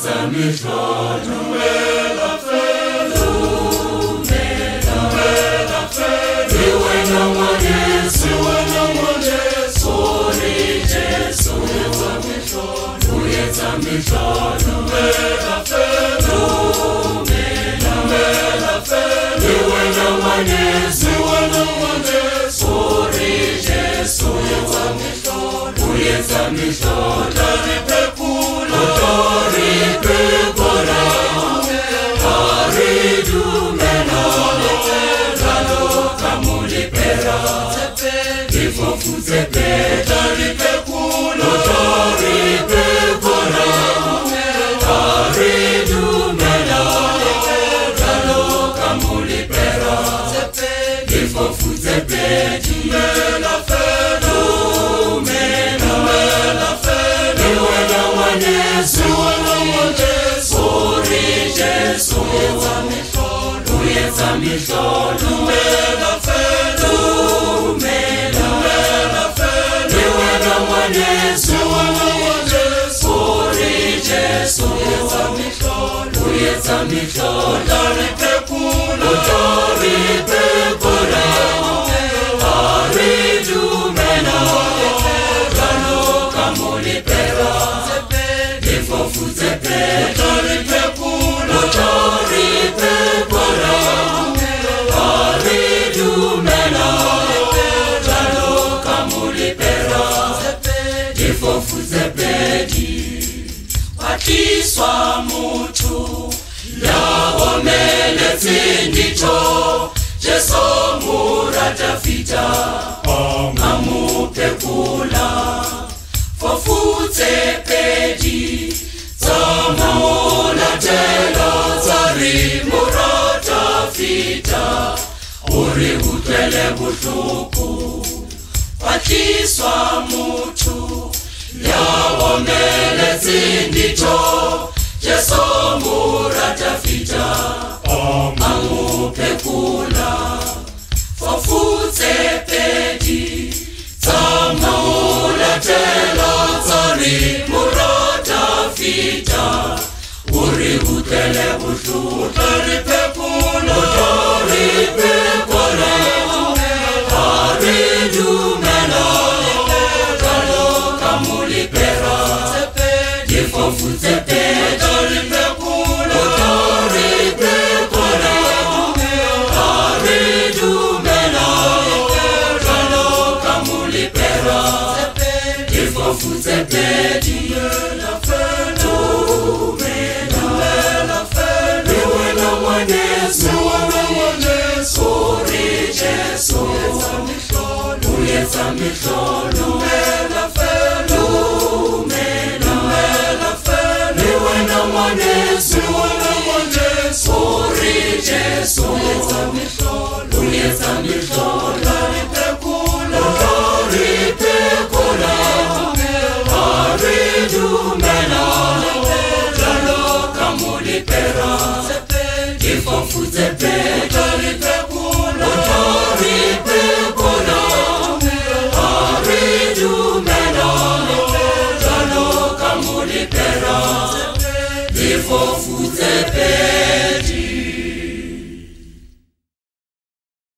Saint-Michel, Kiswa mutu ya omele tindicho Jesu murata fita amupe kula fofute pedi tamaola tela zari murata fita uri utele butuku Kiswa mutu ya omele tindicho Jesu murata fita amupe kula fofute pedi tamaola tela zari murata fita uri utele butu tari pekula tari pekula tari dumena talo kamuli pera fofute pedi tari pekula tari pekula tari dumena talo kamuli pera fofute pedi fofute pedi